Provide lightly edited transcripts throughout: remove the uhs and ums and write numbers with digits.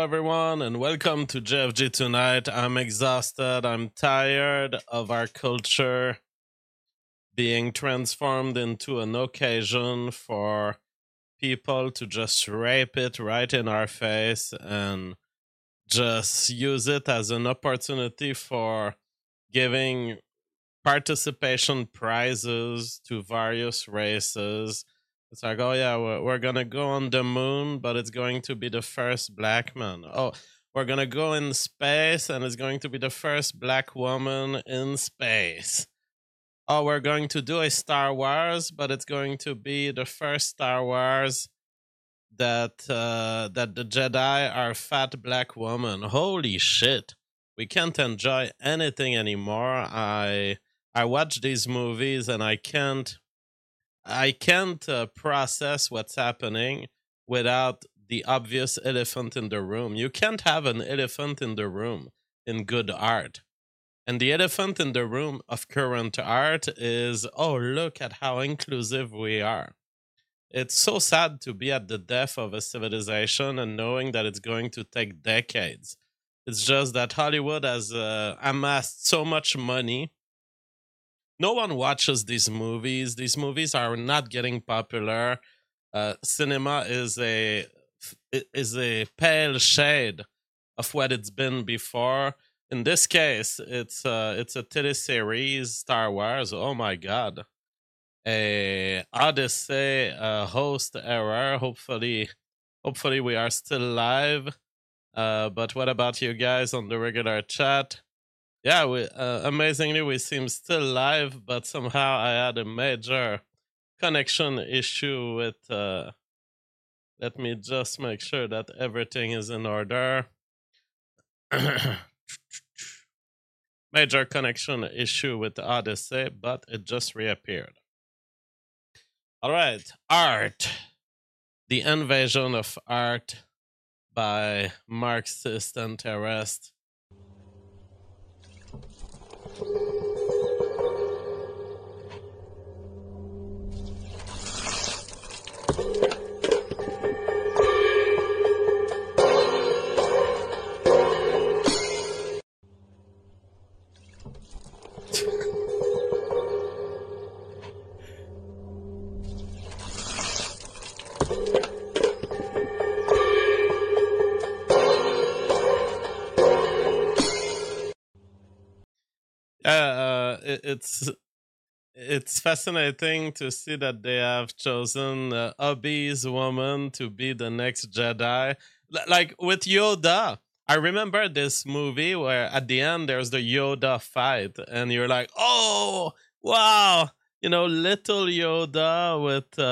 everyone, and welcome to JFG Tonight. I'm exhausted. I'm tired of our culture being transformed into an occasion for people to just rape it right in our face and just use it as an opportunity for giving participation prizes to various races. It's like, oh yeah, we're gonna go on the moon, but it's going to be the first black man. Oh, we're gonna go in space, and it's going to be the first black woman in space. Oh, we're going to do a Star Wars, but it's going to be the first Star Wars that the Jedi are fat black women. Holy shit! We can't enjoy anything anymore. I watch these movies and I can't process what's happening without the obvious elephant in the room. You can't have an elephant in the room in good art. And the elephant in the room of current art is, oh, look at how inclusive we are. It's so sad to be at the death of a civilization and knowing that it's going to take decades. It's just that Hollywood has amassed so much money. No one watches these movies. These movies are not getting popular. Cinema is a pale shade of what it's been before. In this case, it's a teleseries, Star Wars. Oh my god, a Odyssey host error. Hopefully we are still live. But what about you guys on the regular chat? Yeah, we amazingly we seem still live, but somehow I had a major connection issue with. Let me just make sure that everything is in order. Major connection issue with Odyssey, but it just reappeared. All right, art. The invasion of art by Marxist and terrorist. It's fascinating to see that they have chosen Obi's woman to be the next Jedi. Like with Yoda, I remember this movie where at the end there's the Yoda fight, and you're like, oh wow, little Yoda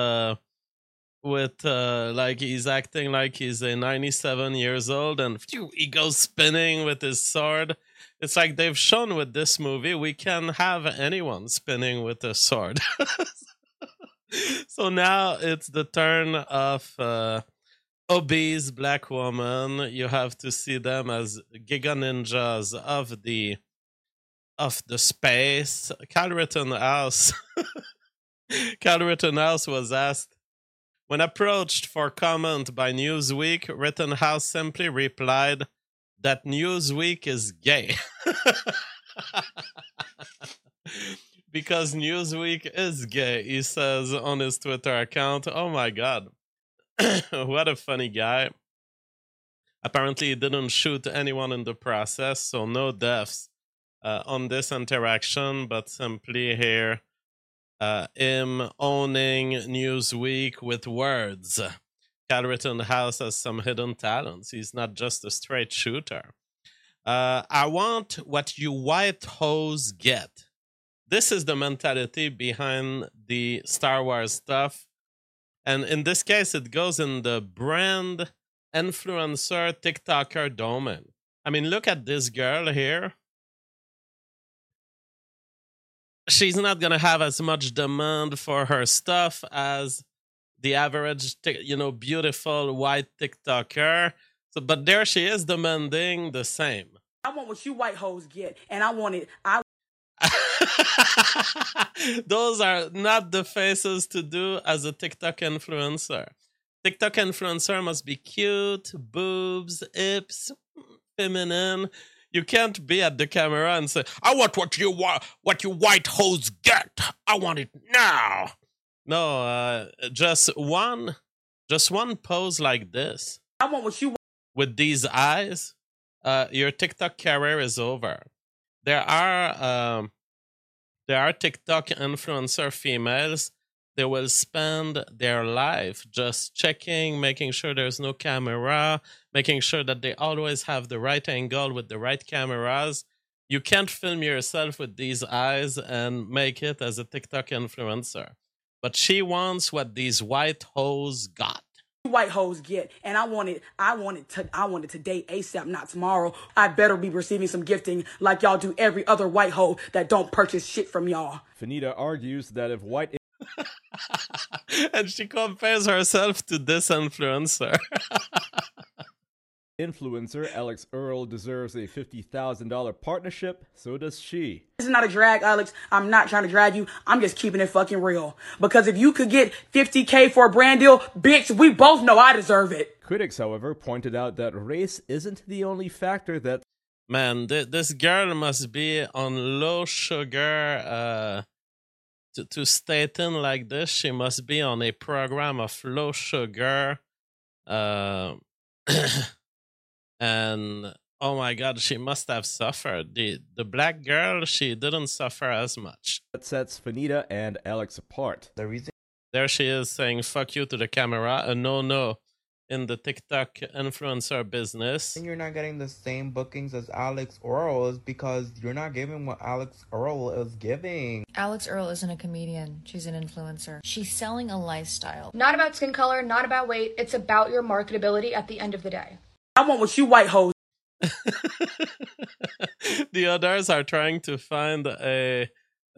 with like he's acting like he's a 97 years old, and phew, he goes spinning with his sword. It's like they've shown with this movie we can have anyone spinning with a sword. So now it's the turn of obese black woman. You have to see them as giga ninjas of the space. Cal Rittenhouse was asked, when approached for comment by Newsweek, Rittenhouse simply replied that Newsweek is gay. Because Newsweek is gay, he says on his Twitter account. Oh my god. What a funny guy. Apparently he didn't shoot anyone in the process, so no deaths on this interaction, but simply here him owning Newsweek with words. Cal Rittenhouse has some hidden talents. He's not just a straight shooter. I want what you white hoes get. This is the mentality behind the Star Wars stuff. And in this case, it goes in the brand influencer TikToker domain. I mean, look at this girl here. She's not going to have as much demand for her stuff as the average, beautiful white TikToker. So, but there she is demanding the same. I want what you white hoes get, and I want it. Those are not the faces to do as a TikTok influencer. TikTok influencer must be cute, boobs, hips, feminine. You can't be at the camera and say, "I want what you white hoes get. I want it now." No, just one pose like this. I want what you want. With these eyes, your TikTok career is over. There are TikTok influencer females. They will spend their life just checking, making sure there's no camera, making sure that they always have the right angle with the right cameras. You can't film yourself with these eyes and make it as a TikTok influencer. But she wants what these white hoes got. White hoes get, and I want it today, ASAP, not tomorrow. I better be receiving some gifting like y'all do every other white hoe that don't purchase shit from y'all. Fanita argues that if white and she compares herself to this influencer. Influencer Alex Earl deserves a $50,000 partnership, so does she. This is not a drag, Alex. I'm not trying to drag you. I'm just keeping it fucking real. Because if you could get $50K for a brand deal, bitch, we both know I deserve it. Critics, however, pointed out that race isn't the only factor that... Man, this girl must be on low sugar. To state in like this, she must be on a program of low sugar. And oh my God, she must have suffered. The black girl, she didn't suffer as much. That sets Fanita and Alex apart. The reason there she is saying "fuck you" to the camera, a no in the TikTok influencer business. you're not getting the same bookings as Alex Earl is because you're not giving what Alex Earl is giving. Alex Earl isn't a comedian. She's an influencer. She's selling a lifestyle. Not about skin color, not about weight. It's about your marketability at the end of the day. I want what you white hoes. The others are trying to find a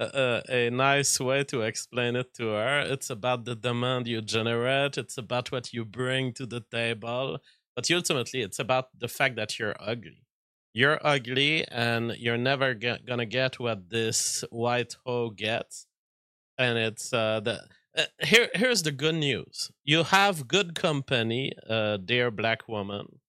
nice way to explain it to her. It's about the demand you generate. It's about what you bring to the table. But ultimately, it's about the fact that you're ugly. You're ugly, and you're never gonna get what this white hoe gets. And it's here's the good news. You have good company, dear black woman.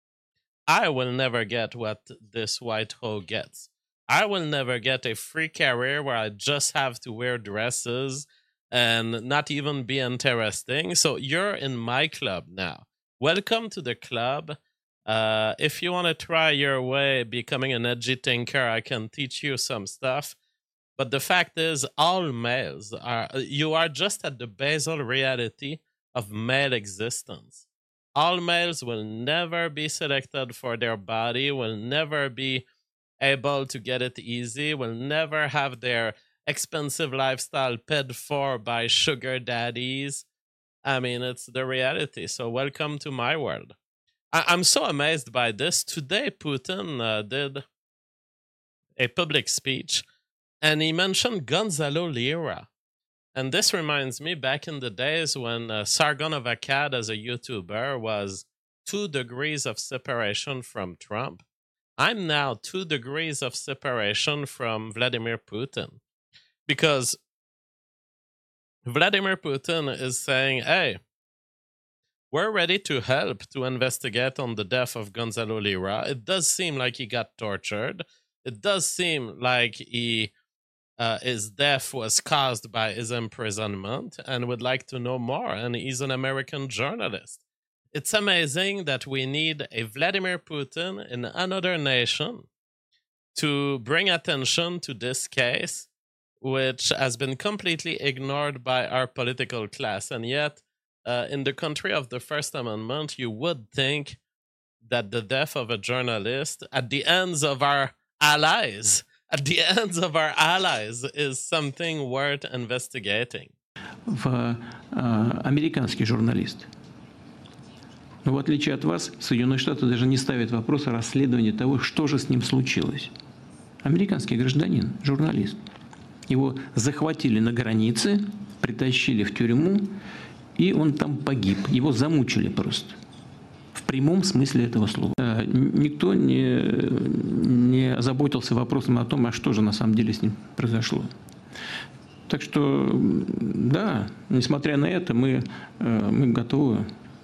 I will never get what this white hoe gets. I will never get a free career where I just have to wear dresses and not even be interesting. So you're in my club now. Welcome to the club. If you want to try your way becoming an edgy thinker, I can teach you some stuff. But the fact is, all males you are just at the basal reality of male existence. All males will never be selected for their body, will never be able to get it easy, will never have their expensive lifestyle paid for by sugar daddies. I mean, it's the reality. So welcome to my world. I'm so amazed by this. Today, Putin did a public speech, and he mentioned Gonzalo Lira. And this reminds me back in the days when Sargon of Akkad as a YouTuber was 2 degrees of separation from Trump. I'm now 2 degrees of separation from Vladimir Putin. Because Vladimir Putin is saying, hey, we're ready to help to investigate on the death of Gonzalo Lira. It does seem like he got tortured. It does seem like his death was caused by his imprisonment and would like to know more. And he's an American journalist. It's amazing that we need a Vladimir Putin in another nation to bring attention to this case, which has been completely ignored by our political class. And yet, in the country of the First Amendment, you would think that the death of a journalist at the hands of our allies is something worth investigating. Американский журналист. Но в отличие от вас, Соединенные Штаты даже не ставят вопрос о расследовании того, что же с ним случилось. Американский гражданин, журналист. Его захватили на границе, притащили в тюрьму, и он там погиб. Его замучили просто. В прямом смысле этого слова. Никто не озаботился вопросом о том, а что же на самом деле с ним произошло. Так что, да, несмотря на это, мы готовы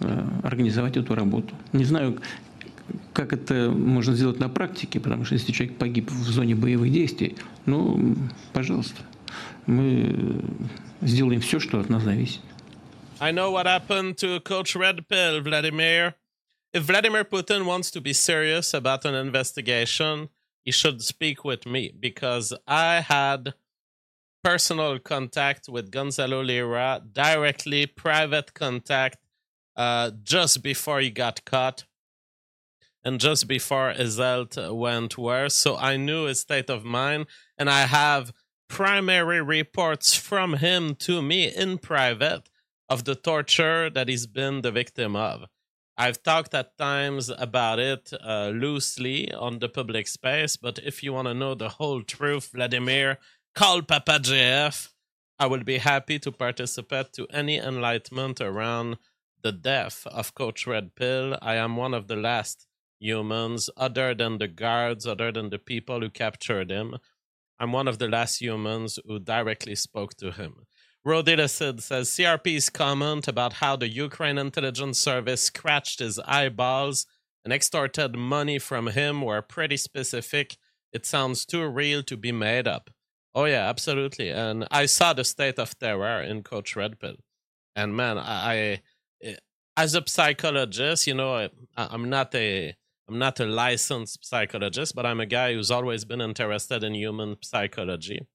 организовать эту работу. Не знаю, как это можно сделать на практике, потому что если человек погиб в зоне боевых действий, ну, пожалуйста, мы сделаем все, что от нас зависит. I know what happened to Coach Red Pill, Vladimir. If Vladimir Putin wants to be serious about an investigation, he should speak with me, because I had personal contact with Gonzalo Lira, directly private contact, just before he got caught and just before his health went worse. So I knew his state of mind, and I have primary reports from him to me in private of the torture that he's been the victim of. I've talked at times about it loosely on the public space, but if you want to know the whole truth, Vladimir, call Papa JF. I will be happy to participate to any enlightenment around the death of Coach Red Pill. I am one of the last humans, other than the guards, other than the people who captured him. I'm one of the last humans who directly spoke to him. Rodilacid says CRP's comment about how the Ukraine intelligence service scratched his eyeballs and extorted money from him were pretty specific. It sounds too real to be made up. Oh yeah, absolutely. And I saw the state of terror in Coach Red Pill. And man, I as a psychologist, you know, I'm not a licensed psychologist, but I'm a guy who's always been interested in human psychology.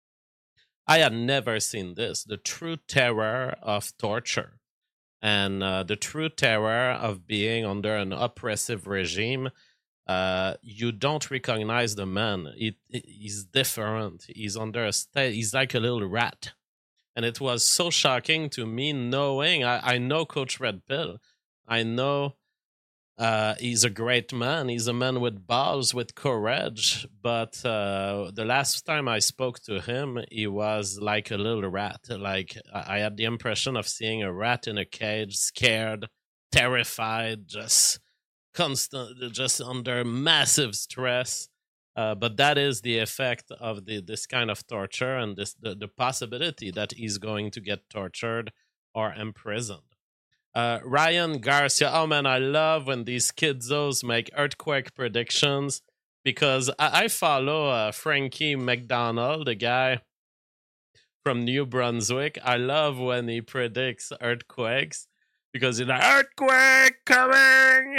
I had never seen this, the true terror of torture and the true terror of being under an oppressive regime. You don't recognize the man. He's different. He's under a state. He's like a little rat. And it was so shocking to me knowing, I know Coach Red Pill. I know he's a great man. He's a man with balls, with courage. But the last time I spoke to him, he was like a little rat. Like I had the impression of seeing a rat in a cage, scared, terrified, just constant, just under massive stress. But that is the effect of this kind of torture and the possibility that he's going to get tortured or imprisoned. Ryan Garcia, oh man, I love when these kidzos make earthquake predictions, because I follow Frankie McDonald, the guy from New Brunswick. I love when he predicts earthquakes, because he's like, earthquake coming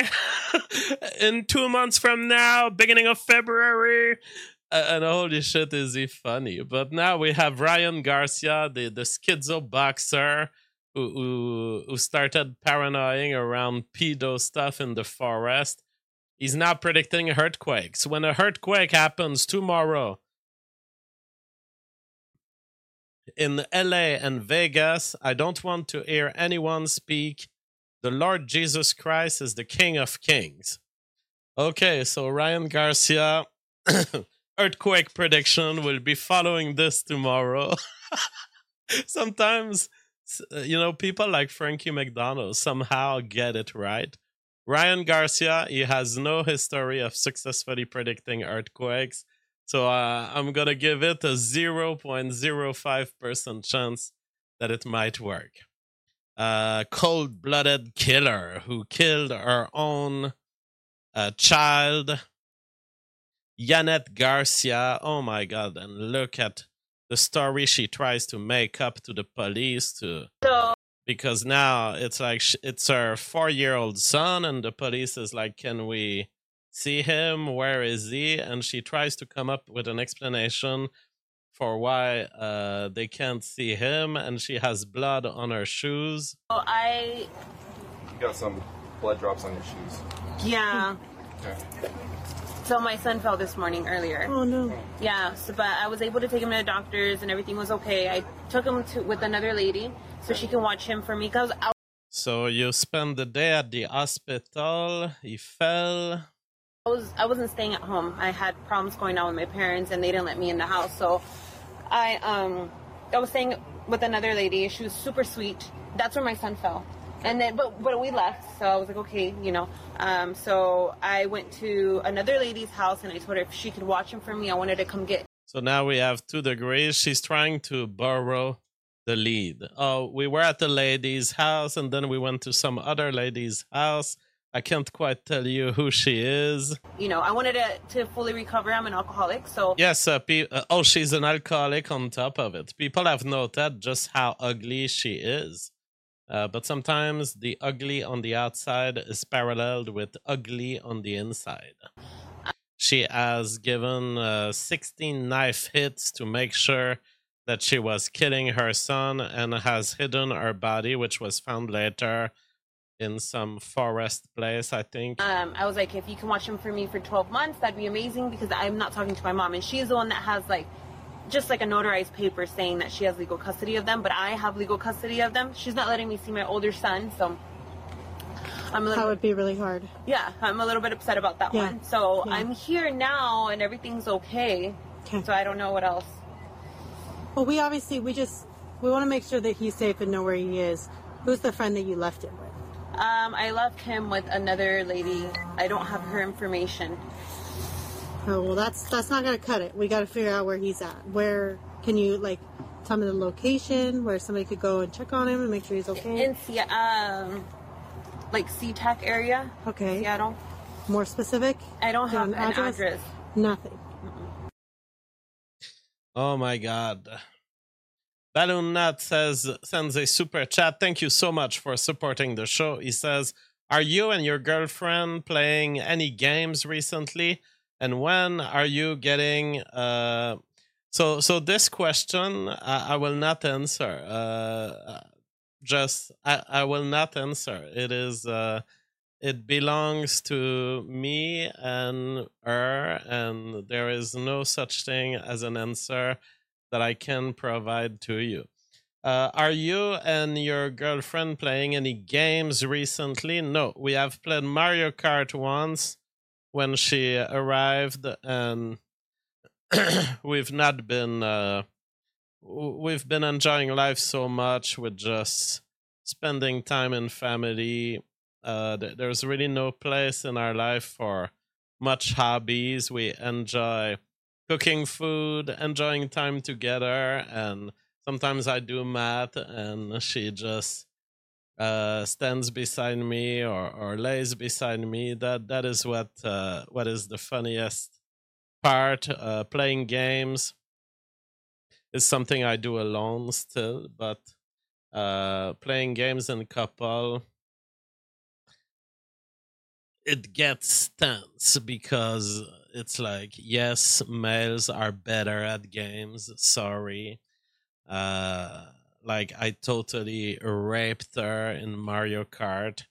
in 2 months from now, beginning of February. And holy shit, is he funny. But now we have Ryan Garcia, the schizo boxer, who started paranoiding around pedo stuff in the forest. He's now predicting earthquakes. When a earthquake happens tomorrow in LA and Vegas, I don't want to hear anyone speak. The Lord Jesus Christ is the King of Kings. Okay, so Ryan Garcia, earthquake prediction, will be following this tomorrow. Sometimes, you know, people like Frankie McDonald somehow get it right. Ryan Garcia, he has no history of successfully predicting earthquakes. So I'm going to give it a 0.05% chance that it might work. Cold-blooded killer who killed her own child. Yanette Garcia, oh my God, and look at the story she tries to make up to the police because now it's like it's her 4-year-old son, and the police is like, can we see him? Where is he? And she tries to come up with an explanation for why they can't see him, and she has blood on her shoes. Oh, You got some blood drops on your shoes. Yeah. Okay. So my son fell this morning earlier. Oh no. Yeah, so, but I was able to take him to the doctors and everything was okay. I took him with another lady so she can watch him for me. So you spent the day at the hospital. He fell. I wasn't staying at home. I had problems going on with my parents and they didn't let me in the house. So I was staying with another lady. She was super sweet. That's where my son fell. And then, but we left, so I was like, okay, you know. So I went to another lady's house, and I told her if she could watch him for me, I wanted to come get. So now we have 2 degrees. She's trying to borrow the lead. Oh, we were at the lady's house, and then we went to some other lady's house. I can't quite tell you who she is. You know, I wanted to fully recover. I'm an alcoholic, so... Yes, she's an alcoholic on top of it. People have noted just how ugly she is. But sometimes the ugly on the outside is paralleled with ugly on the inside. She has given 16 knife hits to make sure that she was killing her son, and has hidden her body, which was found later in some forest place, I think. I was like, if you can watch him for me for 12 months, that'd be amazing, because I'm not talking to my mom, and she's the one that has just a notarized paper saying that she has legal custody of them, but I have legal custody of them. She's not letting me see my older son, so that would be really hard. Yeah, I'm a little bit upset about that one. So I'm here now, and everything's okay. So I don't know what else. Well, we want to make sure that he's safe and know where he is. Who's the friend that you left him with? I left him with another lady. I don't have her information. Oh, well, that's not going to cut it. We got to figure out where he's at. Where can you, tell me the location where somebody could go and check on him and make sure he's okay? In SeaTac area. Okay. Seattle. More specific? I don't have an address. Nothing. Oh my God. Balloon Nut sends a super chat. Thank you so much for supporting the show. He says, are you and your girlfriend playing any games recently? And when are you getting... So this question, I will not answer. I will not answer. It is... it belongs to me and her, and there is no such thing as an answer that I can provide to you. Are you and your girlfriend playing any games recently? No, we have played Mario Kart once when she arrived, and we've been enjoying life so much with just spending time in family. There's really no place in our life for much hobbies. We enjoy cooking food, enjoying time together, and sometimes I do math, and she just stands beside me or lays beside me. That is what is the funniest part. Playing games is something I do alone still, but playing games in couple, it gets tense because it's like, yes, males are better at games. Sorry. I totally raped her in Mario Kart.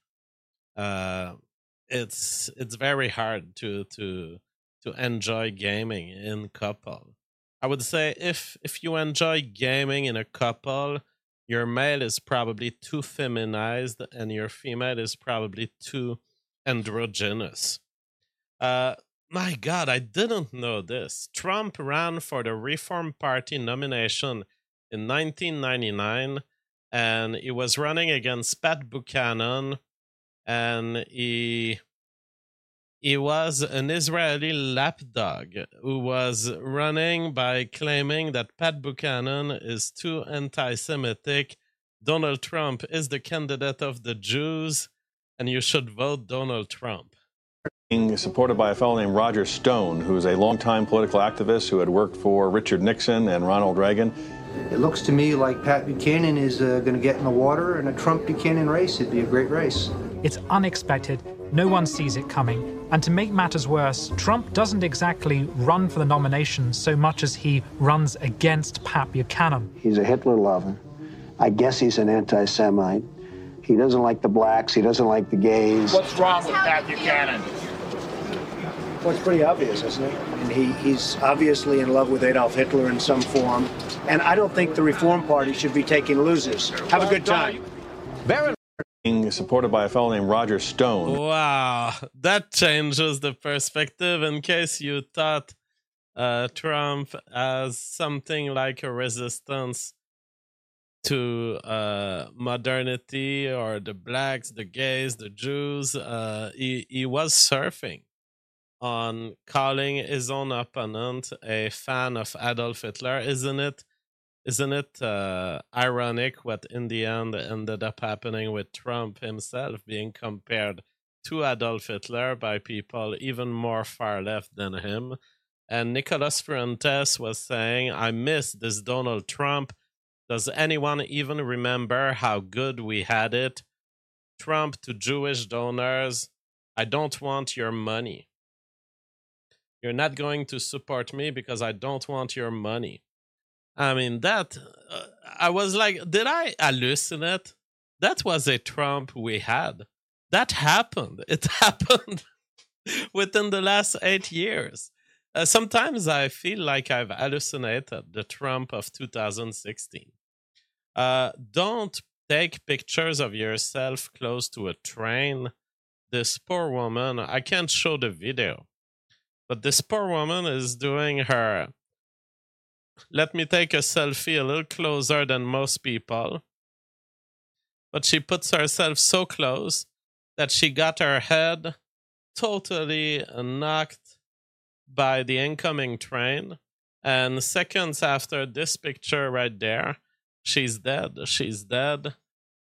It's very hard to enjoy gaming in couple. I would say if you enjoy gaming in a couple, your male is probably too feminized and your female is probably too androgynous. My God, I didn't know this. Trump ran for the Reform Party nomination in 1999, and he was running against Pat Buchanan, and he was an Israeli lapdog who was running by claiming that Pat Buchanan is too anti-Semitic. Donald Trump is the candidate of the Jews, and you should vote Donald Trump. Being supported by a fellow named Roger Stone, who is a longtime political activist who had worked for Richard Nixon and Ronald Reagan. It looks to me like Pat Buchanan is going to get in the water, and a Trump-Buchanan race, it'd be a great race. It's unexpected. No one sees it coming. And to make matters worse, Trump doesn't exactly run for the nomination so much as he runs against Pat Buchanan. He's a Hitler lover. I guess he's an anti-Semite. He doesn't like the blacks. He doesn't like the gays. What's wrong with Pat Buchanan? Well, it's pretty obvious, isn't it? And he's obviously in love with Adolf Hitler in some form. And I don't think the Reform Party should be taking losers. Have a good time. Being supported by a fellow named Roger Stone. Wow, that changes the perspective. In case you thought Trump as something like a resistance to modernity or the blacks, the gays, the Jews, he was surfing on calling his own opponent a fan of Adolf Hitler. Isn't it isn't it ironic what in the end ended up happening with Trump himself being compared to Adolf Hitler by people even more far left than him? And Nicolas Fuentes was saying, I miss this Donald Trump. Does anyone even remember how good we had it? Trump to Jewish donors, I don't want your money. You're not going to support me because I don't want your money. I mean, that, I was like, did I hallucinate? That was a Trump we had. That happened. It happened within the last 8 years. Sometimes I feel like I've hallucinated the Trump of 2016. Don't take pictures of yourself close to a train. This poor woman, I can't show the video, but this poor woman is doing her, let me take a selfie a little closer than most people. But she puts herself so close that she got her head totally knocked by the incoming train. And seconds after this picture right there, she's dead. She's dead.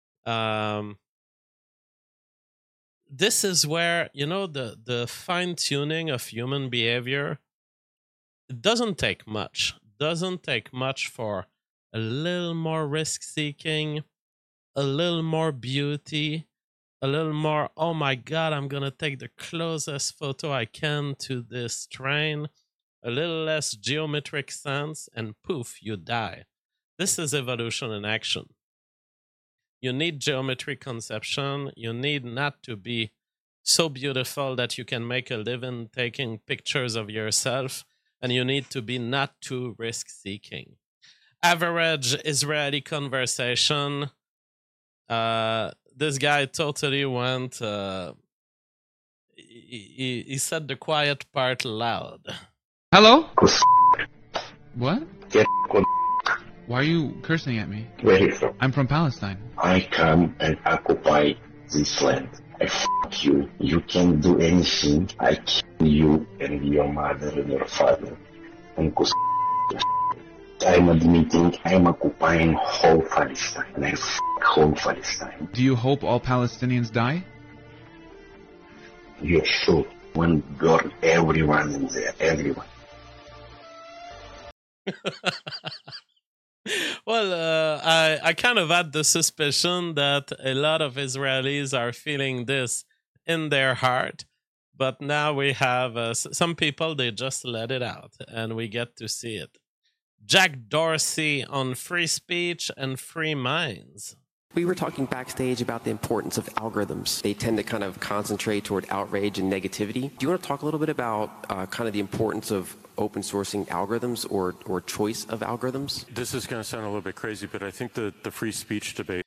This is where, you know, the fine-tuning of human behavior, it doesn't take much. Doesn't take much for a little more risk-seeking, a little more beauty, a little more, oh my God, I'm going to take the closest photo I can to this train, a little less geometric sense, and poof, you die. This is evolution in action. You need geometric conception. You need not to be so beautiful that you can make a living taking pictures of yourself, and you need to be not too risk-seeking. Average Israeli conversation. This guy totally went, he said the quiet part loud. Hello? What? Why are you cursing at me? Where are you from? I'm from Palestine. I come and occupy this land. I fuck you. You can't do anything. I kill you and your mother and your father. I'm admitting I'm occupying whole Palestine. And I fuck whole Palestine. Do you hope all Palestinians die? You're sure. One burn everyone in there. Everyone. Well, I kind of had the suspicion that a lot of Israelis are feeling this in their heart, but now we have some people, they just let it out, and we get to see it. Jack Dorsey on free speech and free minds. We were talking backstage about the importance of algorithms. They tend to kind of concentrate toward outrage and negativity. Do you want to talk a little bit about kind of the importance of open sourcing algorithms or choice of algorithms? This is going to sound a little bit crazy, but I think the free speech debate.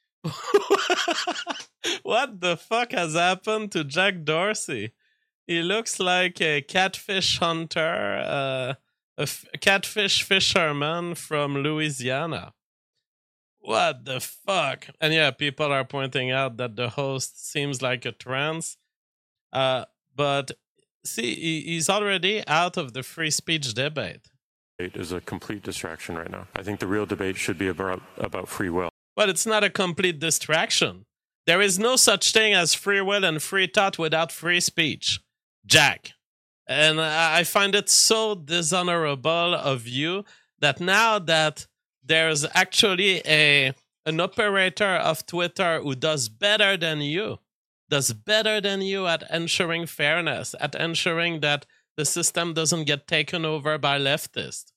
What the fuck has happened to Jack Dorsey? He looks like a catfish hunter, a catfish fisherman from Louisiana. What the fuck? And yeah, people are pointing out that the host seems like a trans. But see, he's already out of the free speech debate. It is a complete distraction right now. I think the real debate should be about free will. But it's not a complete distraction. There is no such thing as free will and free thought without free speech, Jack. And I find it so dishonorable of you that now that there's actually an operator of Twitter who does better than you at ensuring fairness, at ensuring that the system doesn't get taken over by leftists.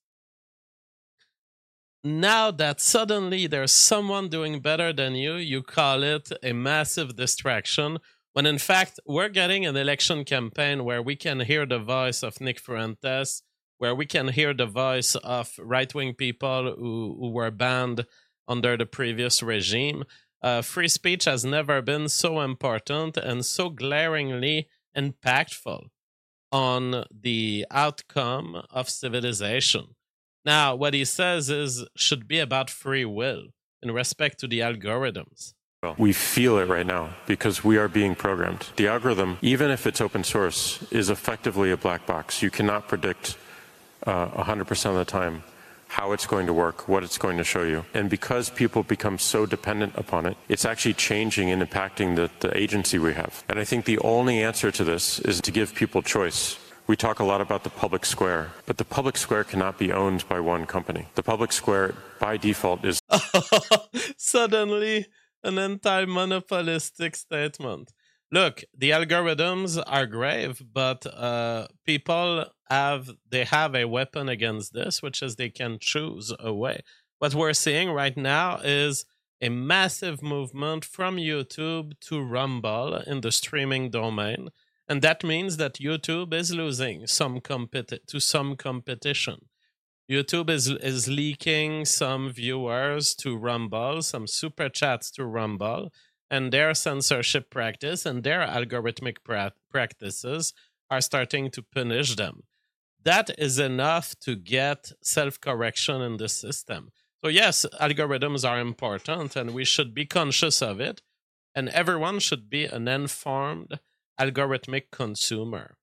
Now that suddenly there's someone doing better than you, you call it a massive distraction, when in fact we're getting an election campaign where we can hear the voice of Nick Fuentes, where we can hear the voice of right-wing people who were banned under the previous regime. Free speech has never been so important and so glaringly impactful on the outcome of civilization. Now, what he says should be about free will in respect to the algorithms. We feel it right now because we are being programmed. The algorithm, even if it's open source, is effectively a black box. You cannot predict 100% of the time how it's going to work, what it's going to show you. And because people become so dependent upon it, it's actually changing and impacting the agency we have. And I think the only answer to this is to give people choice. We talk a lot about the public square, but the public square cannot be owned by one company. The public square, by default, is... Suddenly, an anti-monopolistic statement. Look, the algorithms are grave, but people have a weapon against this, which is they can choose a way. What we're seeing right now is a massive movement from YouTube to Rumble in the streaming domain. And that means that YouTube is losing to some competition. YouTube is leaking some viewers to Rumble, some super chats to Rumble, and their censorship practice and their algorithmic practices are starting to punish them. That is enough to get self-correction in the system. So yes, algorithms are important and we should be conscious of it, and everyone should be an informed algorithmic consumer.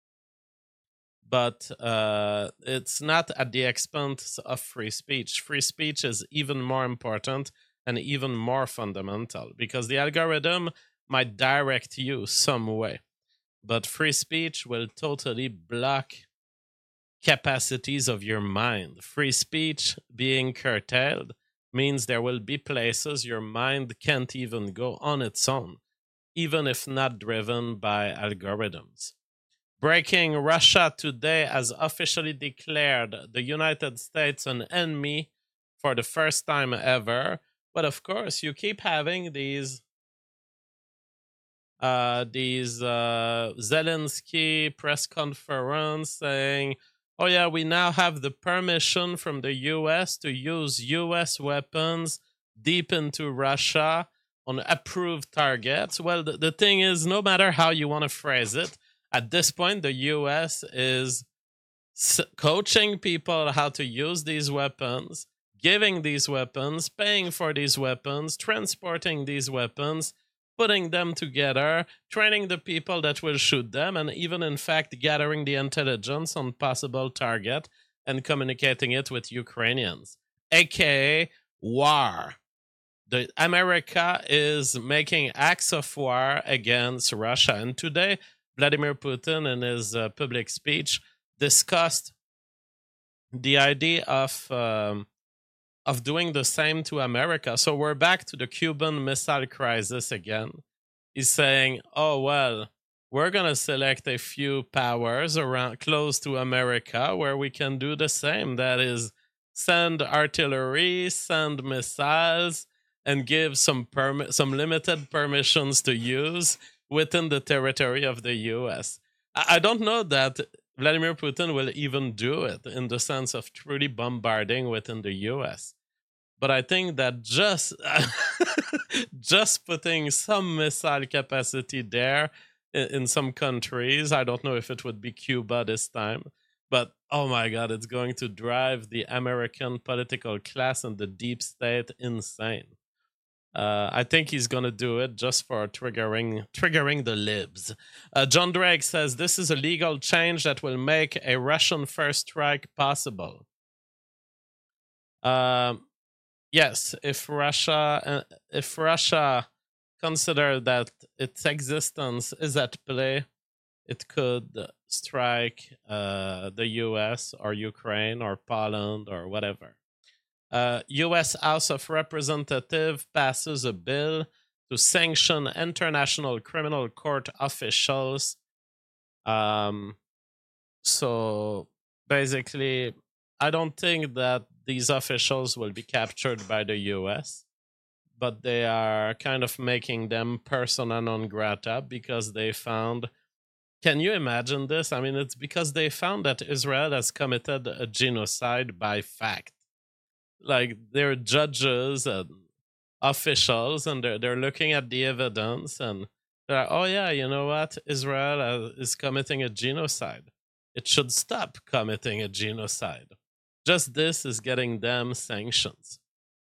But it's not at the expense of free speech. Free speech is even more important and even more fundamental because the algorithm might direct you some way. But free speech will totally block capacities of your mind. Free speech being curtailed means there will be places your mind can't even go on its own, even if not driven by algorithms. Breaking: Russia today has officially declared the United States an enemy for the first time ever. But of course, you keep having these Zelensky press conference saying, oh yeah, we now have the permission from the US to use US weapons deep into Russia on approved targets. Well, the thing is, no matter how you want to phrase it, at this point, the US is coaching people how to use these weapons, giving these weapons, paying for these weapons, transporting these weapons, putting them together, training the people that will shoot them, and even, in fact, gathering the intelligence on possible target and communicating it with Ukrainians, aka war. America is making acts of war against Russia. And today, Vladimir Putin, in his public speech, discussed the idea of doing the same to America. So we're back to the Cuban Missile Crisis again. He's saying, oh, well, we're going to select a few powers around close to America where we can do the same. That is, send artillery, send missiles, and give some limited permissions to use within the territory of the U.S. I don't know that Vladimir Putin will even do it in the sense of truly bombarding within the U.S. But I think that just putting some missile capacity there in some countries, I don't know if it would be Cuba this time, but oh my God, it's going to drive the American political class and the deep state insane. I think he's going to do it just for triggering the libs. John Drake says, this is a legal change that will make a Russian first strike possible. Yes, if Russia consider that its existence is at play, it could strike the US or Ukraine or Poland or whatever. U.S. House of Representatives passes a bill to sanction International Criminal Court officials. So basically, I don't think that these officials will be captured by the U.S., but they are kind of making them persona non grata because they found... Can you imagine this? I mean, it's because they found that Israel has committed a genocide by fact. Like, they're judges and officials, and they're looking at the evidence, and they're like, oh yeah, you know what? Israel is committing a genocide. It should stop committing a genocide. Just this is getting them sanctions.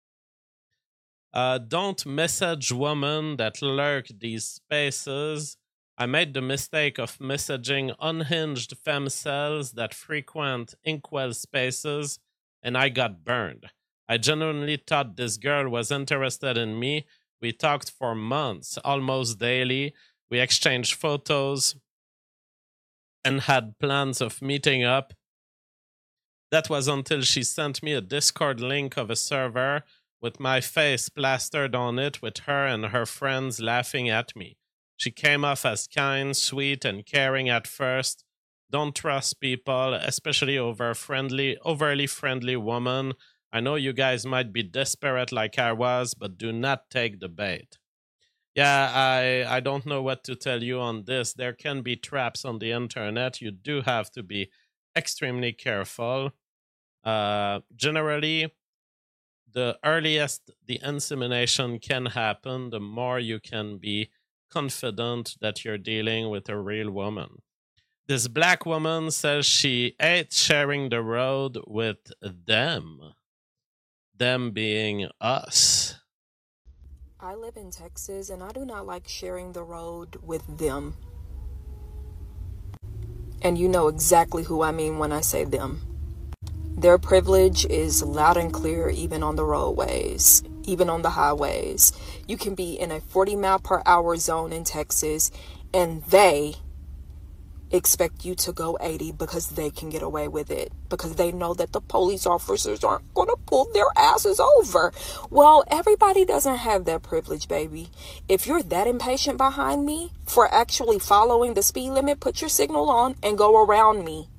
Don't message women that lurk these spaces. I made the mistake of messaging unhinged femcels that frequent inkwell spaces and I got burned. I genuinely thought this girl was interested in me. We talked for months, almost daily. We exchanged photos and had plans of meeting up. That was until she sent me a Discord link of a server with my face plastered on it with her and her friends laughing at me. She came off as kind, sweet, and caring at first. Don't trust people, especially overly friendly woman. I know you guys might be desperate like I was, but do not take the bait. Yeah, I don't know what to tell you on this. There can be traps on the internet. You do have to be extremely careful. Generally, the earliest the insemination can happen, the more you can be confident that you're dealing with a real woman. This black woman says she hates sharing the road with them. Them being us. I live in Texas and I do not like sharing the road with them. And you know exactly who I mean when I say them. Their privilege is loud and clear even on the roadways, even on the highways. You can be in a 40-mile-per-hour zone in Texas and they expect you to go 80 because they can get away with it, because they know that the police officers aren't going to pull their asses over. Well, everybody doesn't have that privilege, baby. If you're that impatient behind me for actually following the speed limit, put your signal on and go around me.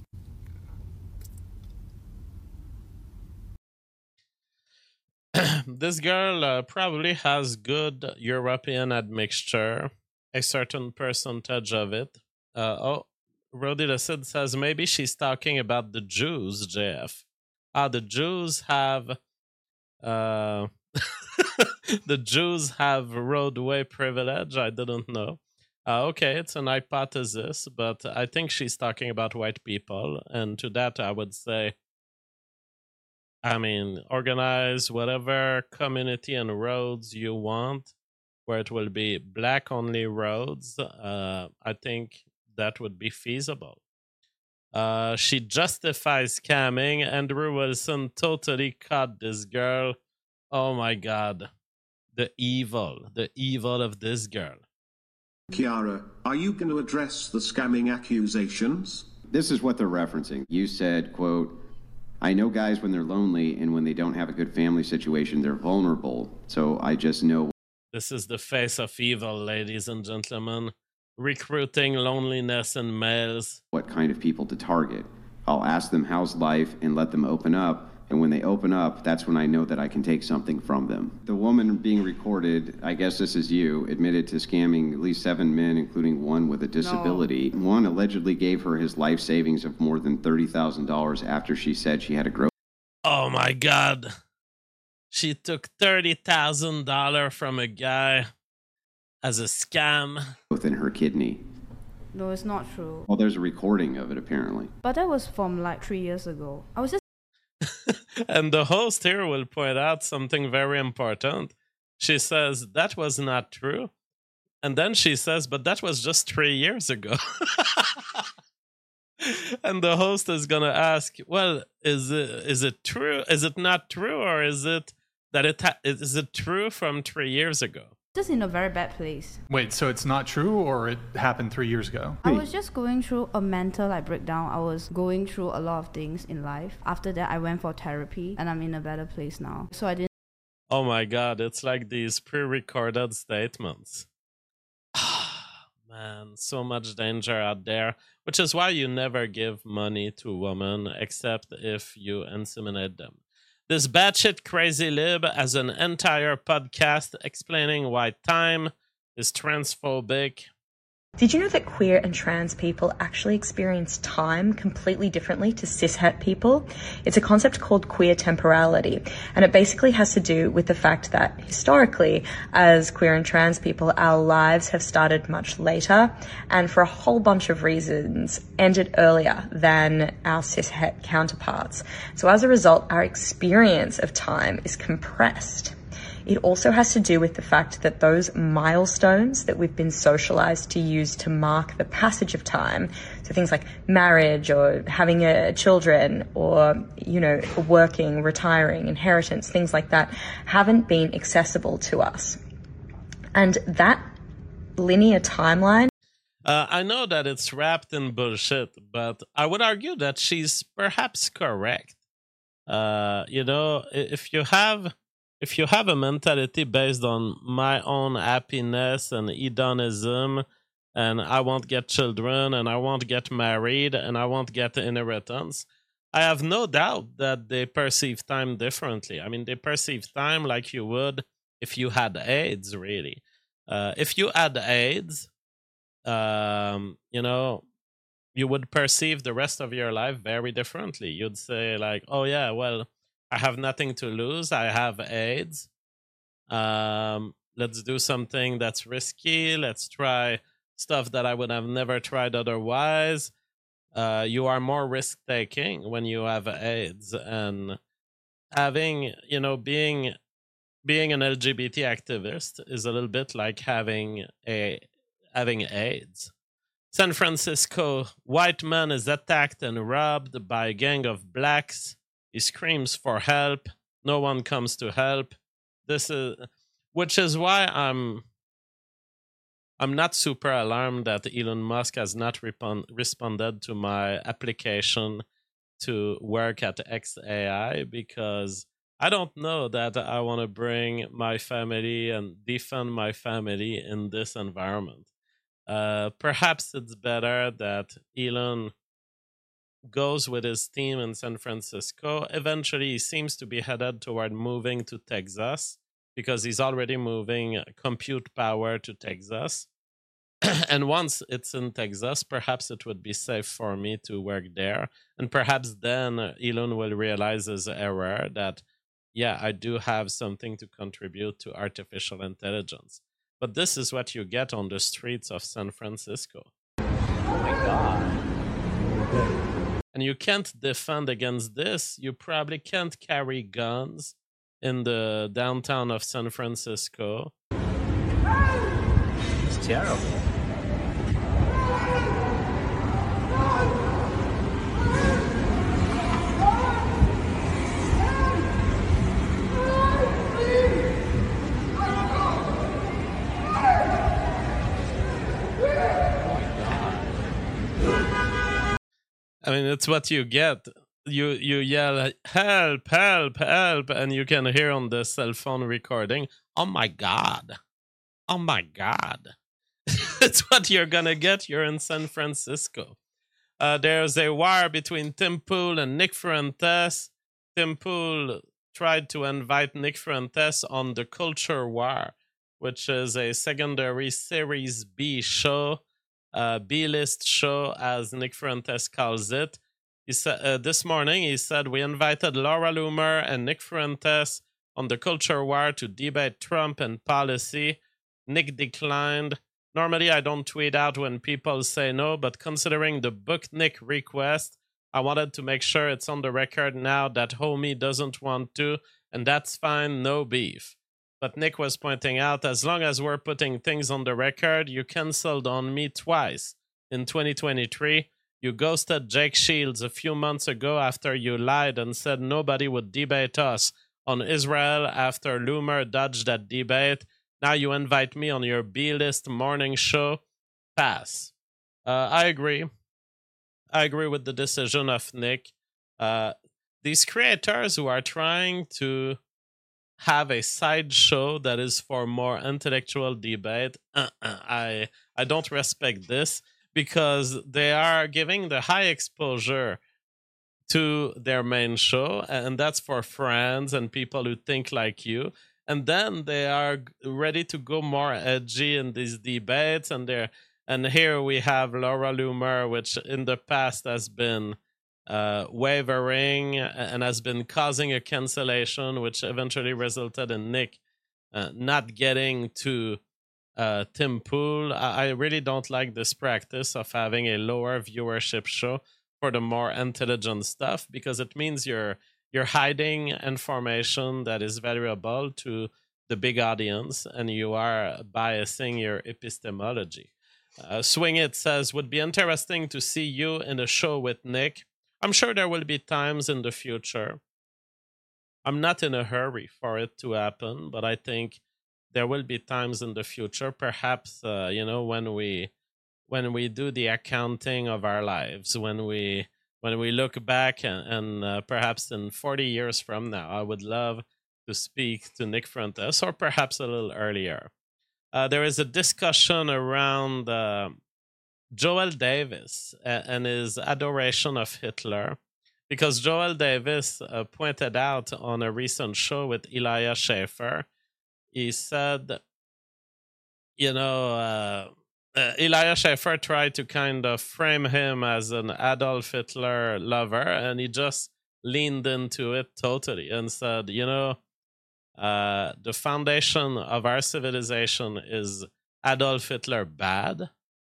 This girl probably has good European admixture, a certain percentage of it. Rodi Lassid says maybe she's talking about the Jews, JF. The Jews have the Jews have roadway privilege. I didn't know. Okay, it's an hypothesis, but I think she's talking about white people, and to that I would say, I mean, organize whatever community and roads you want, where it will be black-only roads. I think that would be feasible. She justifies scamming. Andrew Wilson totally caught this girl. Oh my God. The evil of this girl. Kiara, are you going to address the scamming accusations? This is what they're referencing. You said, quote, I know guys when they're lonely and when they don't have a good family situation, they're vulnerable. So I just know. This is the face of evil, ladies and gentlemen. Recruiting loneliness in males. What kind of people to target. I'll ask them how's life and let them open up. And when they open up, that's when I know that I can take something from them. The woman being recorded, I guess this is you, admitted to scamming at least 7 men, including one with a disability. No. One allegedly gave her his life savings of more than $30,000 after she said she had a growth. Oh my God. She took $30,000 from a guy as a scam. Within her kidney. No, it's not true. Well, there's a recording of it, apparently. But that was from like 3 years ago. I was just... And the host here will point out something very important. She says, that was not true. And then she says, but that was just 3 years ago. And the host is going to ask, well, is it true? Is it not true? Or is it that is it true from 3 years ago? Just in a very bad place. Wait, so it's not true or it happened 3 years ago? I was just going through a mental breakdown. I was going through a lot of things in life. After that, I went for therapy and I'm in a better place now. So I didn't. Oh my God, it's like these pre-recorded statements. Man, so much danger out there, which is why you never give money to women except if you inseminate them. This batshit crazy lib has an entire podcast explaining why time is transphobic. Did you know that queer and trans people actually experience time completely differently to cishet people? It's a concept called queer temporality, and it basically has to do with the fact that historically, as queer and trans people, our lives have started much later, and for a whole bunch of reasons, ended earlier than our cishet counterparts. So as a result, our experience of time is compressed. It also has to do with the fact that those milestones that we've been socialized to use to mark the passage of time, so things like marriage or having children or, working, retiring, inheritance, things like that, haven't been accessible to us. And that linear timeline. I know that it's wrapped in bullshit, but I would argue that she's perhaps correct. If you have a mentality based on my own happiness and hedonism, and I won't get children, and I won't get married, and I won't get inheritance, I have no doubt that they perceive time differently. I mean, they perceive time like you would if you had AIDS, really. If you had AIDS, you would perceive the rest of your life very differently. You'd say like, oh yeah, well, I have nothing to lose. I have AIDS. Let's do something that's risky. Let's try stuff that I would have never tried otherwise. You are more risk-taking when you have AIDS, and having, being an LGBT activist is a little bit like having AIDS. San Francisco, white man is attacked and robbed by a gang of blacks. He screams for help. No one comes to help. Which is why I'm not super alarmed that Elon Musk has not responded to my application to work at XAI, because I don't know that I want to bring my family and defend my family in this environment. Perhaps it's better that Elon goes with his team in San Francisco. Eventually, he seems to be headed toward moving to Texas, because he's already moving compute power to Texas. And once it's in Texas, perhaps it would be safe for me to work there. And perhaps then Elon will realize his error that, yeah, I do have something to contribute to artificial intelligence. But this is what you get on the streets of San Francisco. Oh my God. And you can't defend against this. You probably can't carry guns in the downtown of San Francisco. It's terrible. I mean, it's what you get. You yell, help, help, help, and you can hear on the cell phone recording, oh my God. Oh my God. It's what you're going to get. You're in San Francisco. There's a war between Tim Pool and Nick Fuentes. Tim Pool tried to invite Nick Fuentes on The Culture War, which is a secondary Series B show. B-list show, as Nick Fuentes calls it. He said this morning, he said, we invited Laura Loomer and Nick Fuentes on The Culture War to debate Trump and policy. Nick declined. Normally, I don't tweet out when people say no, but considering the Book Nick request, I wanted to make sure it's on the record now that homie doesn't want to, and that's fine, no beef. But Nick was pointing out, as long as we're putting things on the record, you canceled on me twice. In 2023, you ghosted Jake Shields a few months ago after you lied and said nobody would debate us on Israel after Loomer dodged that debate. Now you invite me on your B-list morning show. Pass. I agree. I agree with the decision of Nick. These creators who are trying to have a side show that is for more intellectual debate, I don't respect this, because they are giving the high exposure to their main show, and that's for friends and people who think like you. And then they are ready to go more edgy in these debates, and here we have Laura Loomer, which in the past has been wavering and has been causing a cancellation, which eventually resulted in Nick not getting to Tim Pool. I really don't like this practice of having a lower viewership show for the more intelligent stuff, because it means you're hiding information that is valuable to the big audience and you are biasing your epistemology. Swing It says, would be interesting to see you in a show with Nick. I'm sure there will be times in the future. I'm not in a hurry for it to happen, but I think there will be times in the future, perhaps, when we do the accounting of our lives, when we look back and perhaps in 40 years from now, I would love to speak to Nick Fuentes, or perhaps a little earlier. There is a discussion around Joel Davis and his adoration of Hitler, because Joel Davis pointed out on a recent show with Elia Schaefer, he said, Elia Schaefer tried to kind of frame him as an Adolf Hitler lover, and he just leaned into it totally and said, the foundation of our civilization is Adolf Hitler bad.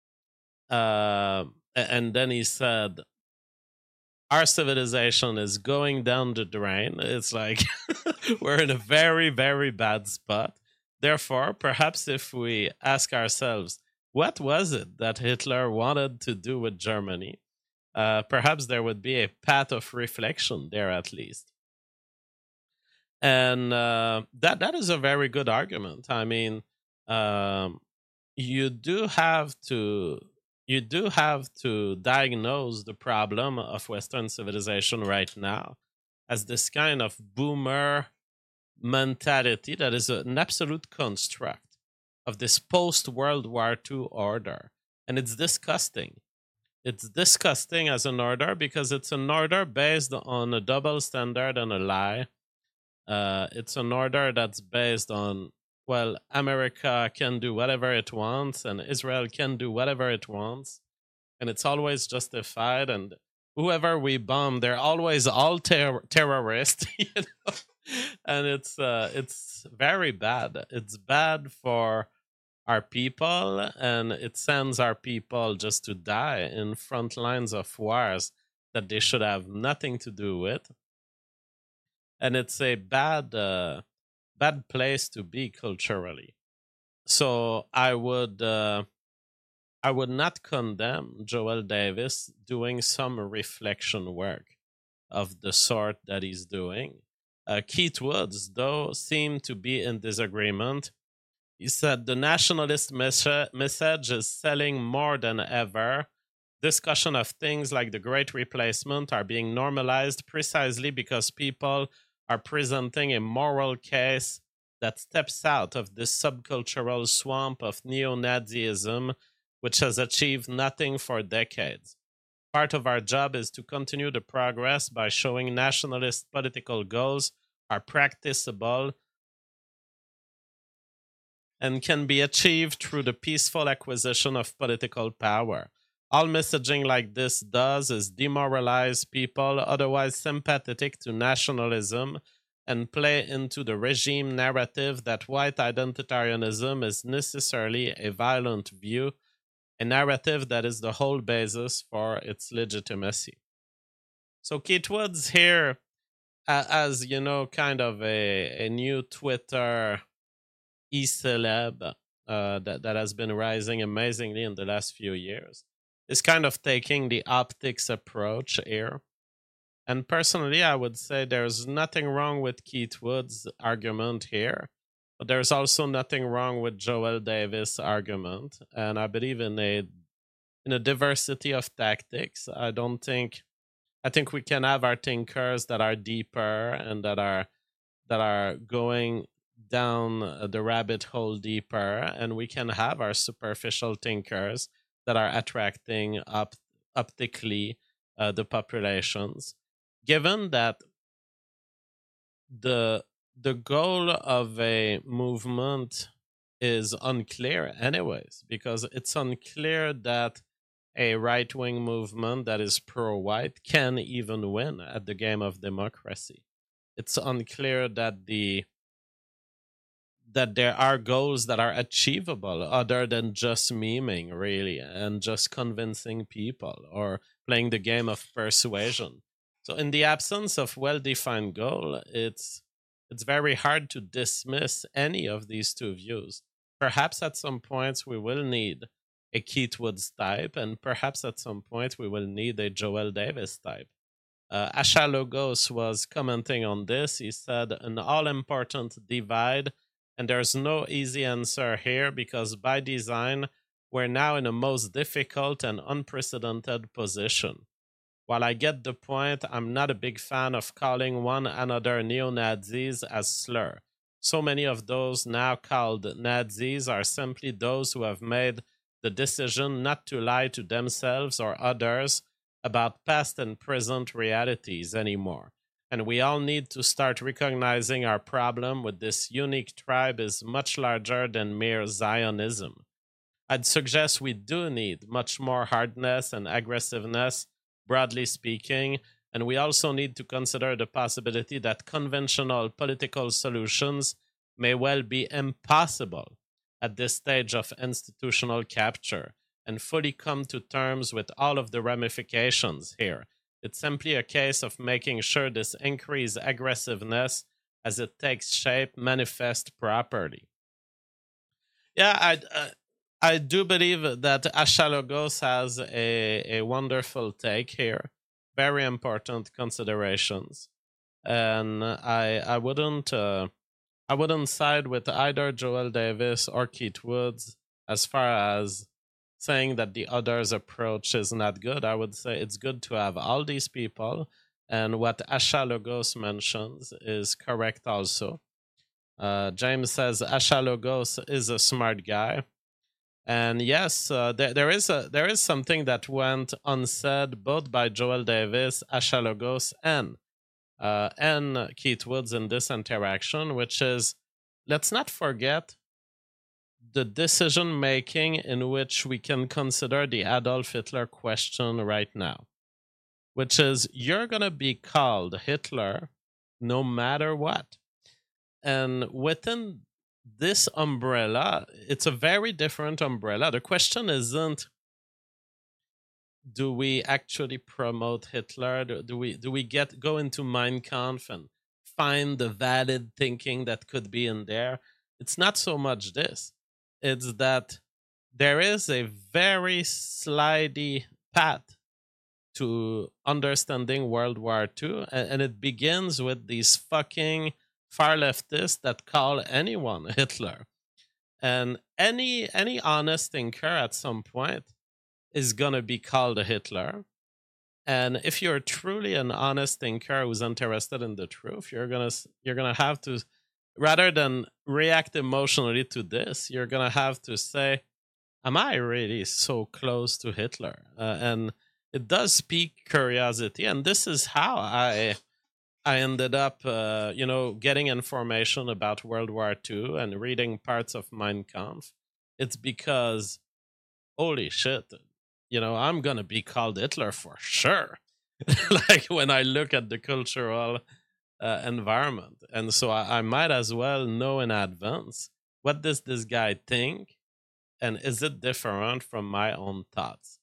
And then he said, our civilization is going down the drain. It's like we're in a very, very bad spot. Therefore, perhaps if we ask ourselves, what was it that Hitler wanted to do with Germany? Perhaps there would be a path of reflection there at least. And that is a very good argument. I mean, you do have to diagnose the problem of Western civilization right now as this kind of boomer mentality that is an absolute construct of this post-World War II order. And it's disgusting. It's disgusting as an order because it's an order based on a double standard and a lie. It's an order that's based on, well, America can do whatever it wants and Israel can do whatever it wants. And it's always justified. And whoever we bomb, they're always all terrorists. And it's very bad. It's bad for our people, and it sends our people just to die in front lines of wars that they should have nothing to do with. And it's a bad place to be culturally. So I would not condemn Joel Davis doing some reflection work of the sort that he's doing. Keith Woods, though, seemed to be in disagreement. He said the nationalist message is selling more than ever. Discussion of things like the Great Replacement are being normalized precisely because people are presenting a moral case that steps out of this subcultural swamp of neo-Nazism, which has achieved nothing for decades. Part of our job is to continue the progress by showing nationalist political goals are practicable and can be achieved through the peaceful acquisition of political power. All messaging like this does is demoralize people otherwise sympathetic to nationalism and play into the regime narrative that white identitarianism is necessarily a violent view, a narrative that is the whole basis for its legitimacy. So Keith Woods here, as kind of a new Twitter e-celeb that has been rising amazingly in the last few years, is kind of taking the optics approach here. And personally, I would say there's nothing wrong with Keith Woods' argument here, but there's also nothing wrong with Joel Davis' argument. And I believe in a diversity of tactics. I think we can have our thinkers that are deeper and that are going down the rabbit hole deeper, and we can have our superficial thinkers that are attracting optically the populations. Given that the goal of a movement is unclear anyways, because it's unclear that a right-wing movement that is pro-white can even win at the game of democracy. It's unclear that there are goals that are achievable other than just memeing, really, and just convincing people or playing the game of persuasion. So in the absence of well-defined goal, it's it's very hard to dismiss any of these two views. Perhaps at some points we will need a Keith Woods type, and perhaps at some point we will need a Joel Davis type. Asha Logos was commenting on this. He said, an all-important divide, and there's no easy answer here because by design, we're now in a most difficult and unprecedented position. While I get the point, I'm not a big fan of calling one another neo-Nazis as slur. So many of those now called Nazis are simply those who have made the decision not to lie to themselves or others about past and present realities anymore. And we all need to start recognizing our problem with this unique tribe is much larger than mere Zionism. I'd suggest we do need much more hardness and aggressiveness, broadly speaking, and we also need to consider the possibility that conventional political solutions may well be impossible at this stage of institutional capture, and fully come to terms with all of the ramifications here. It's simply a case of making sure this increased aggressiveness as it takes shape manifests properly. Yeah, I do believe that Asha Logos has a wonderful take here. Very important considerations. And I wouldn't side with either Joel Davis or Keith Woods as far as saying that the other's approach is not good. I would say it's good to have all these people, and what Asha Logos mentions is correct also. James says Asha Logos is a smart guy, and yes, there is something that went unsaid both by Joel Davis, Asha Logos, and Keith Woods in this interaction, which is, let's not forget the decision making in which we can consider the Adolf Hitler question right now, which is you're going to be called Hitler no matter what. And within this umbrella, it's a very different umbrella. The question isn't, do we actually promote Hitler? Do we go into Mein Kampf and find the valid thinking that could be in there? It's not so much this. It's that there is a very slidey path to understanding World War II, and it begins with these fucking far leftists that call anyone Hitler. And any honest thinker at some point is going to be called a Hitler. And if you're truly an honest thinker who's interested in the truth, you're gonna have to, rather than react emotionally to this, you're going to have to say, am I really so close to Hitler? And it does pique curiosity. And this is how I ended up, getting information about World War II and reading parts of Mein Kampf. It's because, holy shit, I'm going to be called Hitler for sure. Like when I look at the cultural environment. And so I might as well know in advance, what does this guy think? And is it different from my own thoughts?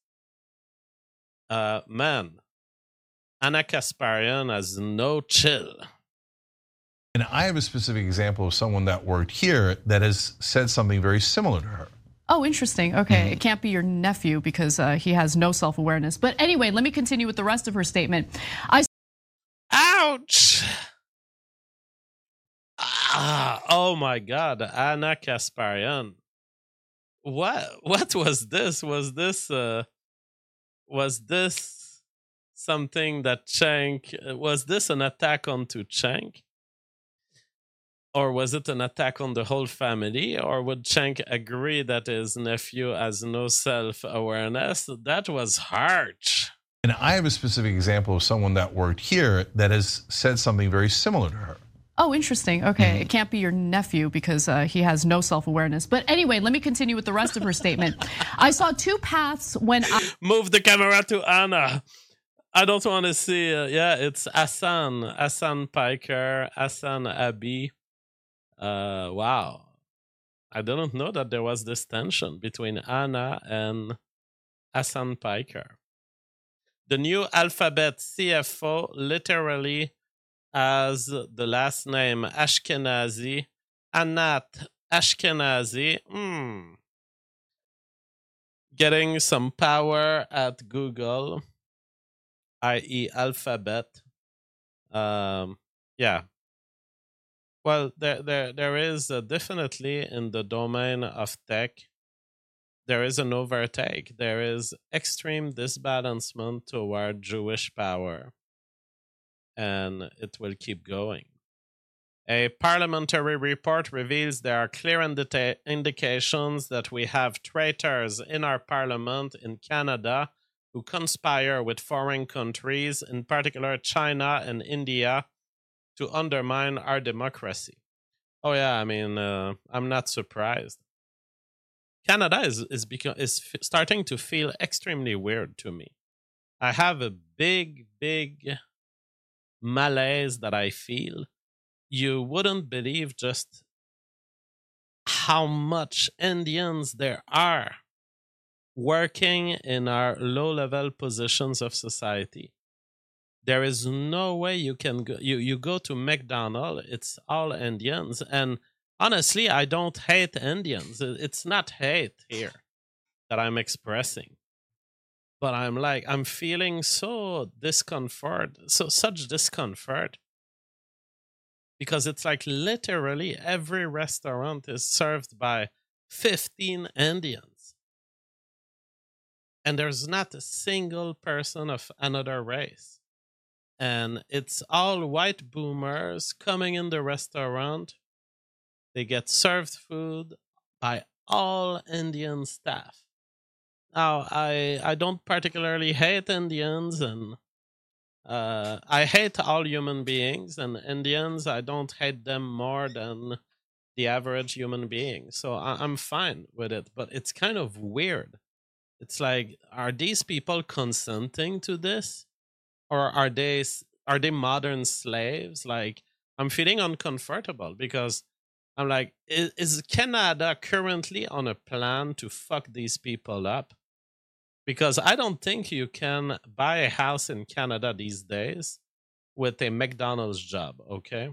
Man, Ana Kasparian has no chill. And I have a specific example of someone that worked here that has said something very similar to her. Oh, interesting. Okay, It can't be your nephew because he has no self-awareness. But anyway, let me continue with the rest of her statement. Ouch! Oh my God, Ana Kasparian. What was this? Was this something that Cenk, was this an attack onto Cenk? Or was it an attack on the whole family? Or would Cenk agree that his nephew has no self-awareness? That was harsh. And I have a specific example of someone that worked here that has said something very similar to her. Oh, interesting. Okay, It can't be your nephew because he has no self-awareness. But anyway, let me continue with the rest of her statement. I saw two paths when I... Move the camera to Anna. I don't want to see... it's Hassan Piker, Hassan Abi. Wow. I didn't know that there was this tension between Anna and Hassan Piker. The new Alphabet CFO literally as the last name Ashkenazi, Anat Ashkenazi, getting some power at Google, i.e. Alphabet. Yeah. Well, there is definitely in the domain of tech, there is an overtake. There is extreme disbalancement toward Jewish power, and it will keep going. A parliamentary report reveals there are clear indications that we have traitors in our parliament in Canada who conspire with foreign countries, in particular China and India, to undermine our democracy. Oh yeah, I mean, I'm not surprised. Canada is starting to feel extremely weird to me. I have a big malaise that I feel. You wouldn't believe just how much Indians there are working in our low-level positions of society. There is no way you can go. You go to McDonald's, it's all Indians. And honestly, I don't hate Indians. It's not hate here that I'm expressing. But I'm feeling so discomfort, such discomfort. Because it's like literally every restaurant is served by 15 Indians. And there's not a single person of another race. And it's all white boomers coming in the restaurant. They get served food by all Indian staff. Now, I don't particularly hate Indians, and I hate all human beings, and Indians, I don't hate them more than the average human being. So I'm fine with it, but it's kind of weird. It's like, are these people consenting to this? Or are they modern slaves? Like, I'm feeling uncomfortable because I'm like, is Canada currently on a plan to fuck these people up? Because I don't think you can buy a house in Canada these days with a McDonald's job, okay?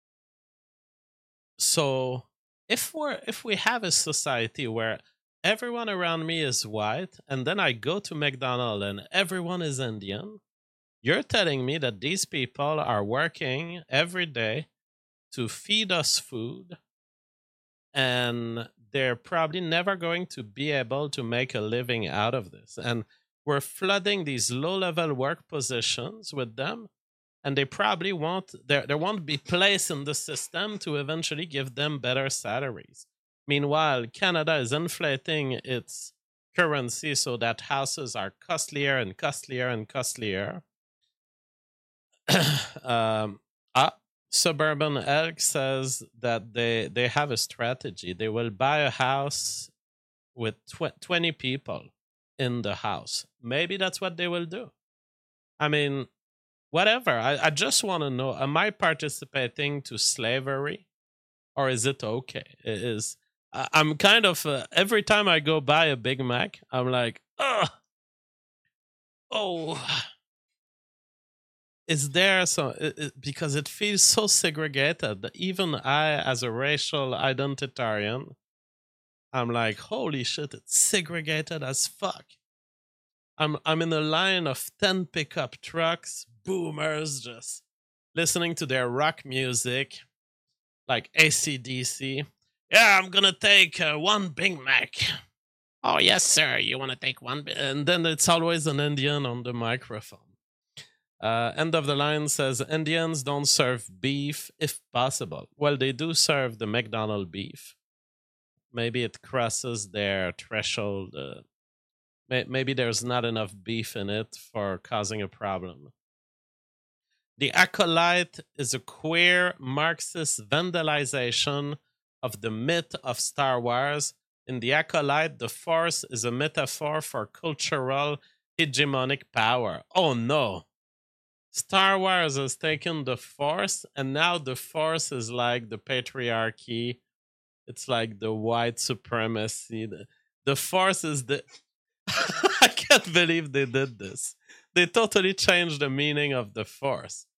So if we have a society where everyone around me is white, and then I go to McDonald's and everyone is Indian, you're telling me that these people are working every day to feed us food, and they're probably never going to be able to make a living out of this. And we're flooding these low-level work positions with them, and they probably there won't be place in the system to eventually give them better salaries. Meanwhile, Canada is inflating its currency so that houses are costlier and costlier and costlier. Suburban Elk says that they have a strategy. They will buy a house with 20 people in the house. Maybe that's what they will do. I mean, whatever. I just want to know, am I participating to slavery, or is it okay? I'm kind of, every time I go buy a Big Mac, I'm like, is there some, because it feels so segregated that even I, as a racial identitarian, I'm like, holy shit, it's segregated as fuck. I'm in a line of 10 pickup trucks, boomers, just listening to their rock music, like AC/DC. Yeah, I'm gonna take one Big Mac. Oh, yes, sir, you want to take one? And then it's always an Indian on the microphone. End of the line says, Indians don't serve beef if possible. Well, they do serve the McDonald's beef. Maybe it crosses their threshold. Maybe there's not enough beef in it for causing a problem. The Acolyte is a queer Marxist vandalization of the myth of Star Wars. In The Acolyte, the Force is a metaphor for cultural hegemonic power. Oh no! Star Wars has taken the Force, and now the Force is like the patriarchy. It's like the white supremacy. The Force is the... I can't believe they did this. They totally changed the meaning of the Force.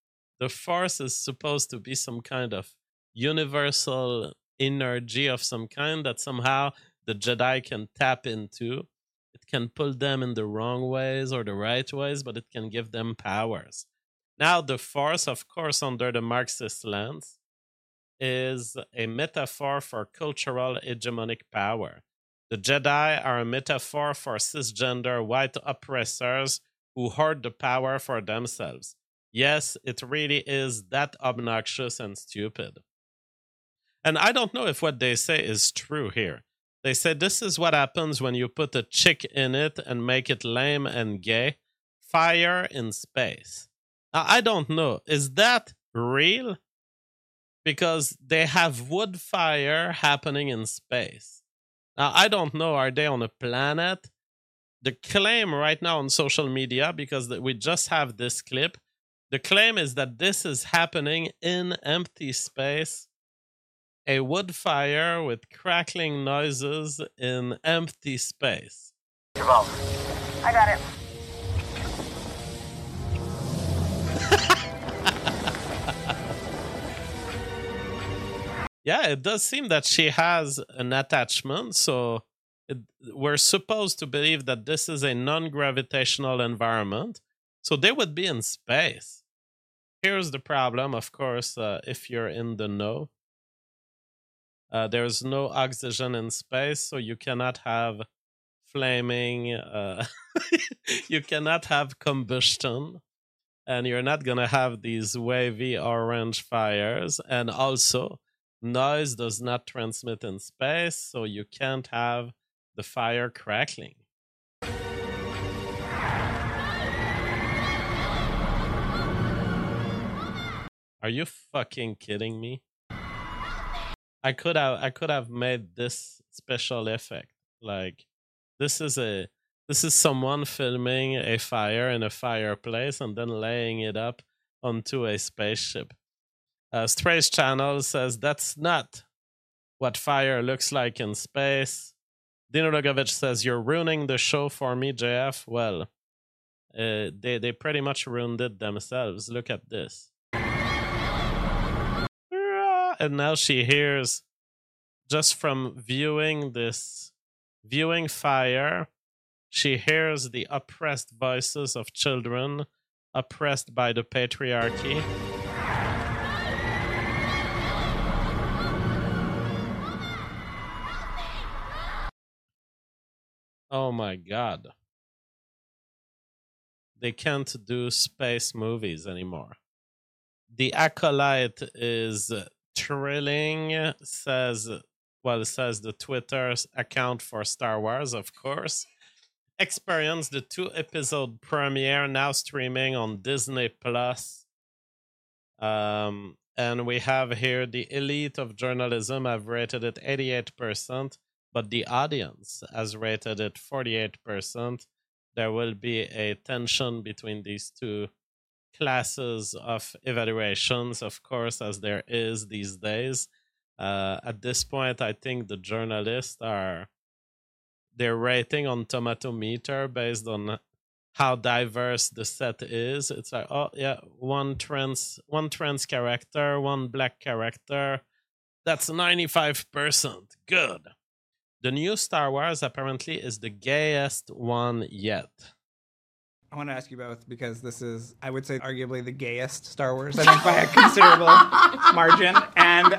the Force is supposed to be some kind of universal energy of some kind that somehow the Jedi can tap into. It can pull them in the wrong ways or the right ways, but it can give them powers. Now, the Force, of course, under the Marxist lens, is a metaphor for cultural hegemonic power. The Jedi are a metaphor for cisgender white oppressors who hoard the power for themselves. Yes, it really is that obnoxious and stupid. And I don't know if what they say is true here. They say this is what happens when you put a chick in it and make it lame and gay. Fire in space. Now, I don't know. Is that real? Because they have wood fire happening in space. Now, I don't know. Are they on a planet? The claim right now on social media, because we just have this clip, the claim is that this is happening in empty space. A wood fire with crackling noises in empty space. I got it. Yeah, it does seem that she has an attachment, so we're supposed to believe that this is a non-gravitational environment, so they would be in space. Here's the problem, of course, if you're in the know. There's no oxygen in space, so you cannot have flaming, you cannot have combustion, and you're not going to have these wavy orange fires, and also noise does not transmit in space, so you can't have the fire crackling. Are you fucking kidding me? I could have made this special effect. Like, this is someone filming a fire in a fireplace and then laying it up onto a spaceship. Strange Channel says that's not what fire looks like in space. Dino Rogovich says you're ruining the show for me, JF. Well, they pretty much ruined it themselves. Look at this. And now she hears, just from viewing fire, she hears the oppressed voices of children oppressed by the patriarchy. Oh my God. They can't do space movies anymore. The Acolyte is thrilling, says the Twitter account for Star Wars, of course. Experience the 2-episode premiere, now streaming on Disney Plus. And we have here the elite of journalism have rated it 88%, but the audience has rated it 48%. There will be a tension between these two classes of evaluations, of course, as there is these days. At this point, I think the journalists their rating on Tomato Meter based on how diverse the set is. It's like, oh yeah, one trans character, one black character. That's 95%. Good. The new Star Wars apparently is the gayest one yet. I want to ask you both, because this is, I would say, arguably the gayest Star Wars, I think, by a considerable margin. And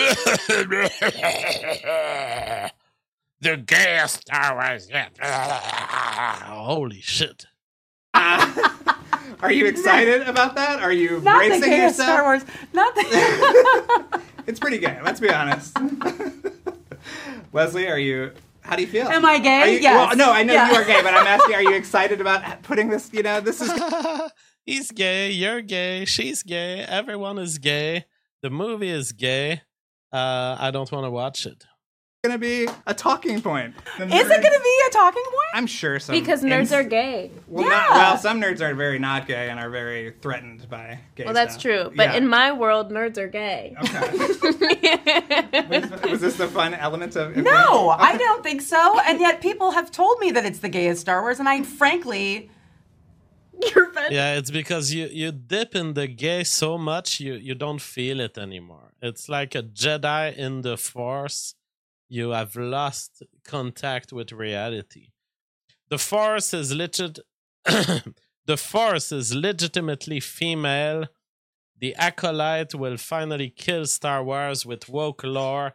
the gayest Star Wars yet. Holy shit. Are you excited about that? Are you Not bracing the gayest yourself? Star Wars. Not the It's pretty gay, let's be honest. Leslie, how do you feel? Am I gay? Yes. Well, no, I know you are gay, but I'm asking, are you excited about putting this, this is... He's gay, you're gay, she's gay, everyone is gay, the movie is gay. I don't want to watch it. Going to be a talking point. Is it going to be a talking point? I'm sure so. Because nerds are gay. Well, some nerds are very not gay and are very threatened by gay Well, that's stuff. true. But in my world, nerds are gay. Okay. Was this the fun element of... No, I don't think so. And yet people have told me that it's the gayest Star Wars, and I frankly You're offended. Yeah, it's because you dip in the gay so much you don't feel it anymore. It's like a Jedi in the Force. You have lost contact with reality. The Force is the Force is legitimately female. The Acolyte will finally kill Star Wars with woke lore.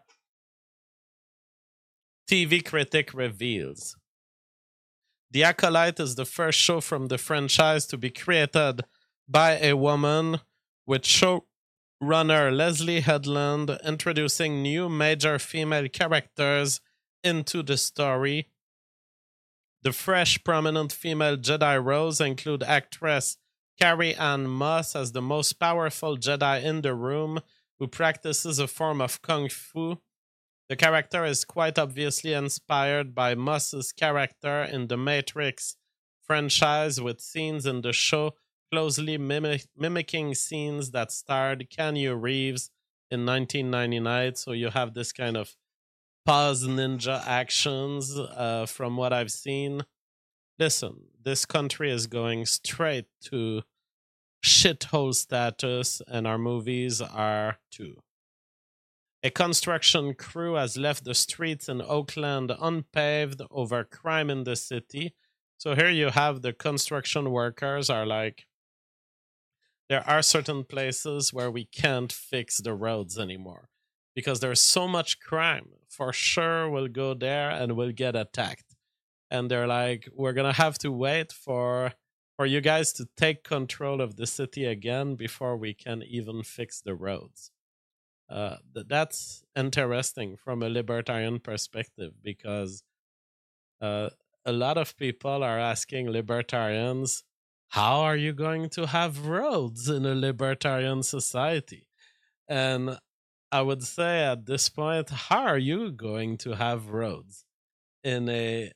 TV critic reveals. The Acolyte is the first show from the franchise to be created by a woman, with showrunner Leslie Headland introducing new major female characters into the story. The fresh, prominent female Jedi roles include actress Carrie Ann Moss as the most powerful Jedi in the room, who practices a form of Kung Fu. The character is quite obviously inspired by Moss's character in the Matrix franchise, with scenes in the show closely mimicking scenes that starred Keanu Reeves in 1999. So you have this kind of pause ninja actions from what I've seen. Listen, this country is going straight to shithole status, and our movies are too. A construction crew has left the streets in Oakland unpaved over crime in the city. So here you have the construction workers are like, there are certain places where we can't fix the roads anymore because there's so much crime. For sure we'll go there and we'll get attacked. And they're like, we're going to have to wait for you guys to take control of the city again before we can even fix the roads. That's interesting from a libertarian perspective, because a lot of people are asking libertarians, how are you going to have roads in a libertarian society? And I would say at this point, how are you going to have roads in a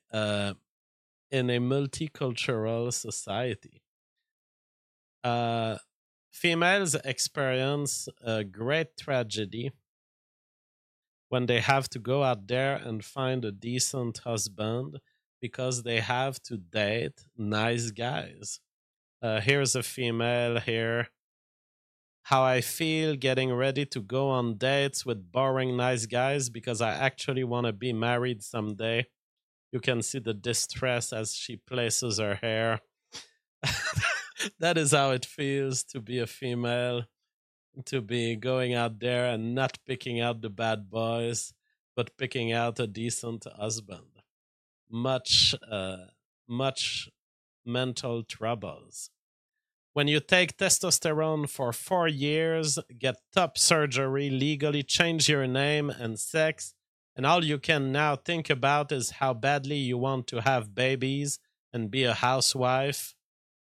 multicultural society? Females experience a great tragedy when they have to go out there and find a decent husband because they have to date nice guys. Here's a female here. How I feel getting ready to go on dates with boring nice guys because I actually want to be married someday. You can see the distress as she places her hair. That is how it feels to be a female, to be going out there and not picking out the bad boys, but picking out a decent husband. Much mental troubles. When you take testosterone for 4 years, get top surgery, legally change your name and sex, and all you can now think about is how badly you want to have babies and be a housewife.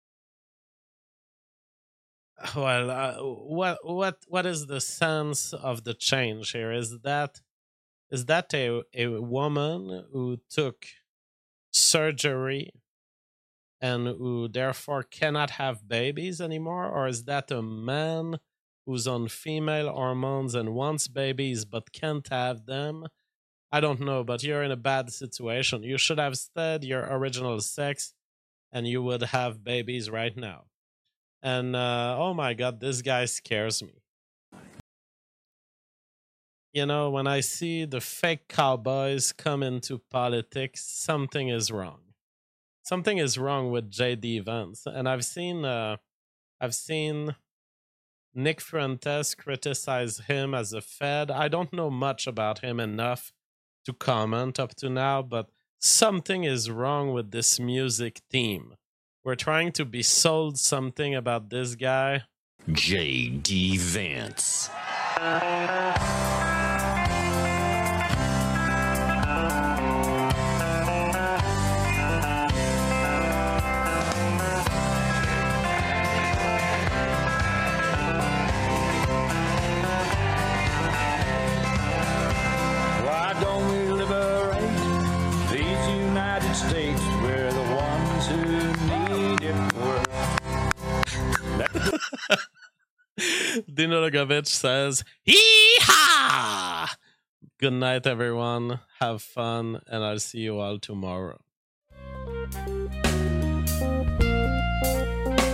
Well, what is the sense of the change here? Is that a woman who took surgery and who therefore cannot have babies anymore, or is that a man who's on female hormones and wants babies but can't have them? I don't know, but you're in a bad situation. You should have stayed your original sex and you would have babies right now. And oh my God, this guy scares me. You know, when I see the fake cowboys come into politics, something is wrong. Something is wrong with J.D. Vance. And I've seen Nick Fuentes criticize him as a Fed. I don't know much about him enough to comment up to now, but something is wrong with this music team. We're trying to be sold something about this guy. J.D. Vance. Why don't we liberate these United States? We're the ones who need it work. Dino Logovich says, "Hee-haw!" Good night, everyone. Have fun, and I'll see you all tomorrow.